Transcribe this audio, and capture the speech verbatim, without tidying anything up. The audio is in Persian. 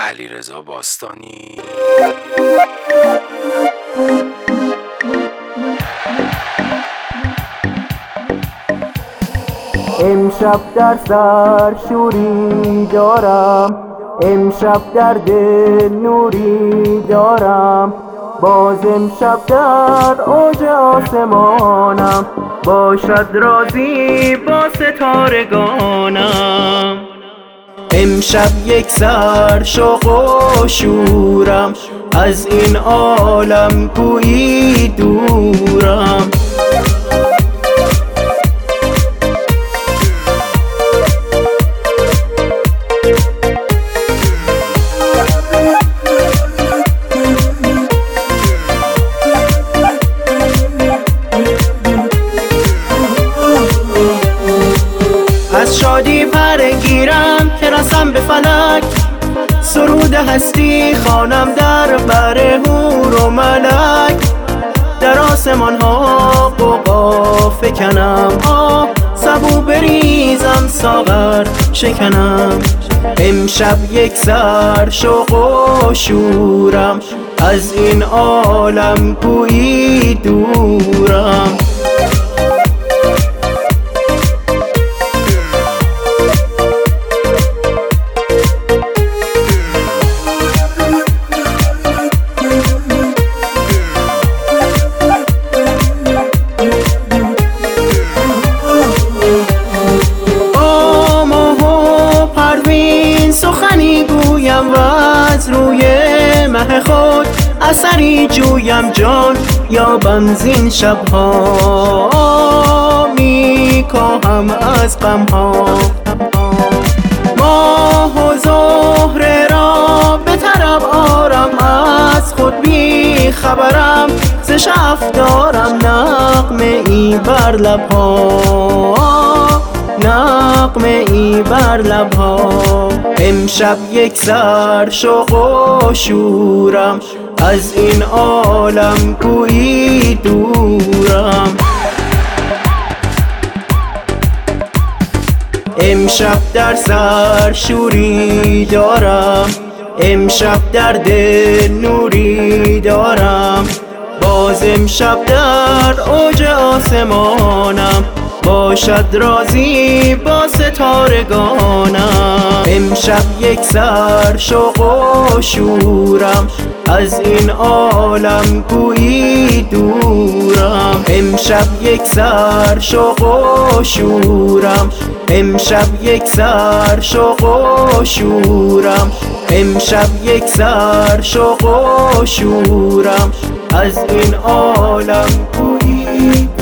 علیرضا باستانی. امشب در سر شوری دارم، امشب در دل نوری دارم، باز امشب در اوج آسمانم، باشد رازی با ستارگانم. امشب یک سر شوق و شورم، از این عالم گویی دورم. از شادی پرگیرم که رسم به فلک، سرود هستی خوانم در بر حور و ملک، در آسمان ها قوقا فکنم، آه سبو بریزم ساغر شکنم. امشب یک سر شوق و شورم، از این عالم گویی دورم. سخنی گویم و از روی مه خود اثری جویم، جان یا بنزین شبها می کاهم از غمها. ماه و زهره را به طرب آرم، از خود بی خبرم، ز شف دارم نغمه ای بر لبها، نغمه ای بر لبها. امشب یک سر شوق و شورم، از این عالم گویی دورم. امشب در سر شوری دارم، امشب در دل نوری دارم، باز امشب در اوج آسمانم، باشد رازی با ستارگانم. امشب یک سر شوق و شورم، از این عالم گویی دورم. امشب یک سر شوق و شورم، امشب یک سر شوق و شورم، امشب یک سر شوق و شورم، از این عالم گویی